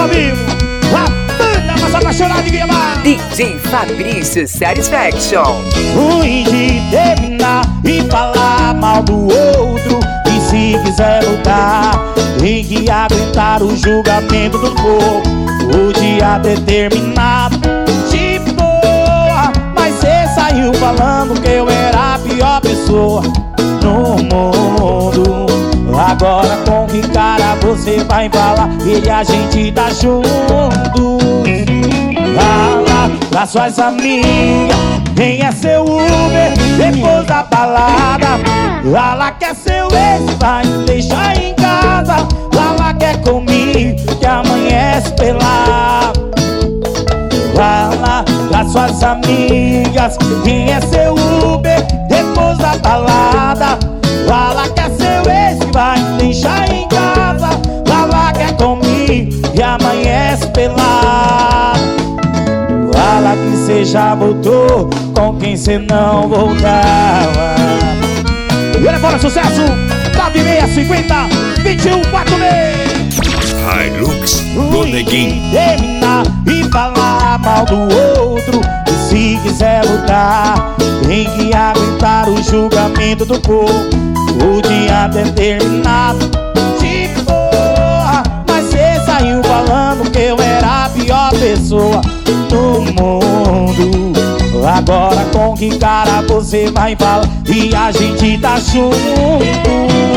ao vivo. A banda mais apaixonada de Guiamar. DJ Fabrício Satisfaction. Ruim de terminar e falar mal do outro. E se quiser lutar, tem que aguentar o julgamento do povo. O dia determinado, de boa. Mas cê saiu falando que eu era a pior pessoa no mundo. Agora com que cara você vai falar que a gente tá junto? Fala pra suas amigas quem é seu Uber depois da balada. Lala quer seu ex, vai deixar em casa. Lala quer comigo que amanhece pelado. Fala pra suas amigas quem é seu Uber depois da balada. Lala quer seu ex, vai deixar em casa. Lala quer comigo e amanhece pelado. Fala que cê já voltou com quem cê não voltava. E olha fora, sucesso! 9650 2146. Hilux do Neguinho. Terminar e falar mal do outro. E se quiser lutar, tem que aguentar o julgamento do povo. O dia determinado, de boa. Mas cê saiu falando que eu era a pior pessoa do mundo. Agora com que cara você vai falar e a gente tá junto?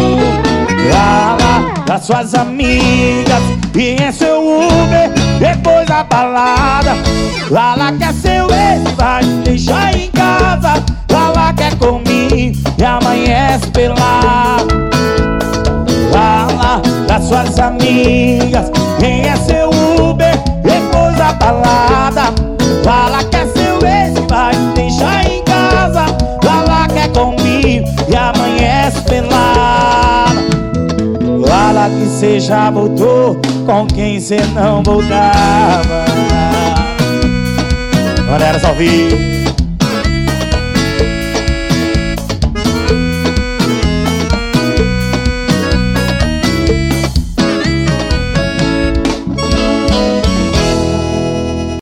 Fala das suas amigas quem é seu Uber depois da balada. Lala quer seu ex, vai deixar em casa. Lala quer comigo e amanhece pelado. Fala das suas amigas quem é seu Uber depois da balada. Lala quer seu ex, vai deixar em casa. Lala quer comigo e amanhece pelado. Fala que cê já voltou com quem cê não voltava. Galera, ao vivo.